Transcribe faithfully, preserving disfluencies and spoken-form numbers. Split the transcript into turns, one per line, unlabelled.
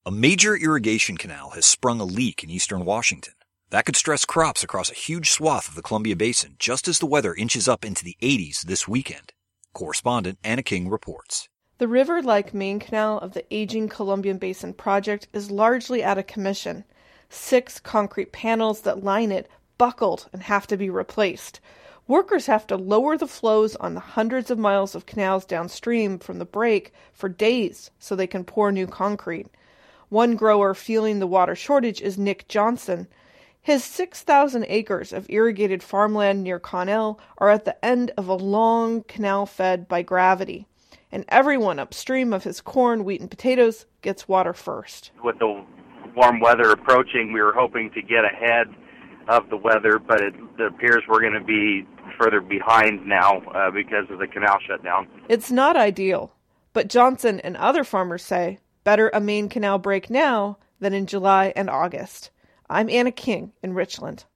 A major irrigation canal has sprung a leak in eastern Washington. That could stress crops across a huge swath of the Columbia Basin just as the weather inches up into the eighties this weekend. Correspondent Anna King reports.
The river-like main canal of the aging Columbian Basin project is largely out of commission. Six concrete panels that line it buckled and have to be replaced. Workers have to lower the flows on the hundreds of miles of canals downstream from the break for days so they can pour new concrete. One grower feeling the water shortage is Nick Johnson. His six thousand acres of irrigated farmland near Connell are at the end of a long canal fed by gravity, and everyone upstream of his corn, wheat, and potatoes gets water first.
With the warm weather approaching, we were hoping to get ahead of the weather, but it, it appears we're going to be further behind now uh, because of the canal shutdown.
It's not ideal, but Johnson and other farmers say better a main canal break now than in July and August. I'm Anna King in Richland.